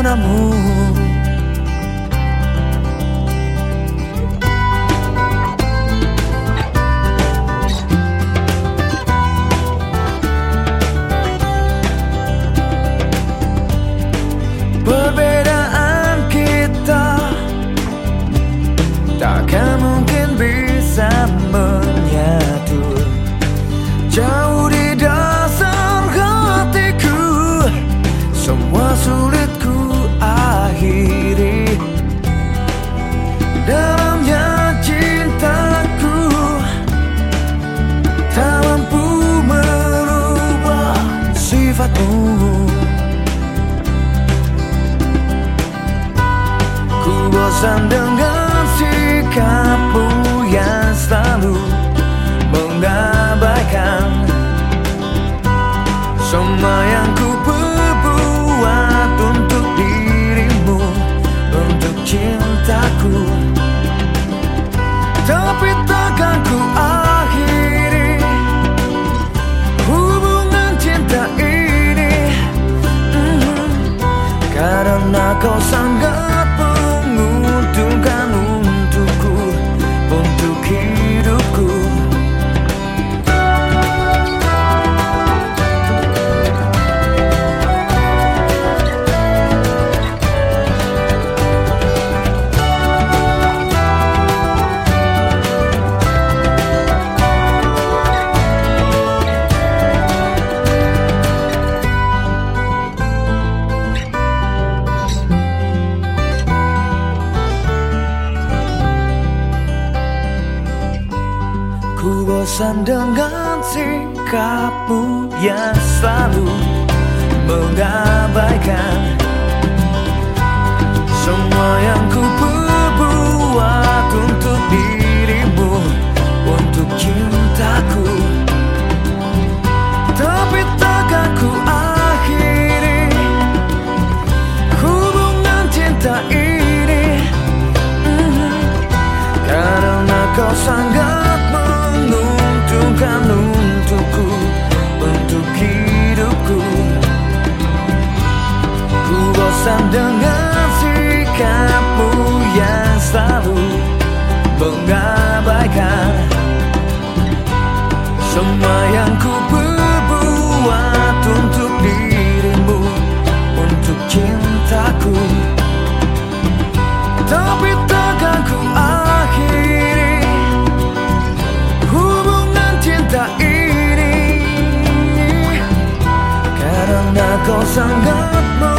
pesanamu. Perbedaan kita takkan mungkin bisa menyatu. Jauh di dasar hatiku, semua sulit ku akhiri. Dalamnya cintaku tak mampu merubah sifatmu. Ku bosan dengan sikapmu yang selalu mengabaikan semua yang ku perbuat untuk dirimu, untuk cintaku. Tapi takkan ku akhiri hubungan cinta ini, karena kau sangat menguntungkan untukku, untuk hidupku. Ku bosan dengan sikapmu yang selalu mengabaikan semua yang ku perbuat untuk dirimu, untuk cintaku. Tapi takkan ku akhiri hubungan cinta ini, karena kau sangat menguntungkan untukku, untuk hidupku. Ku bosan dengan sikapmu yang selalu mengabaikan semua yang ku perbuat untuk dirimu, untuk cintaku. Tapi takkan ku akhiri hubungan cinta ini, karena kau sangat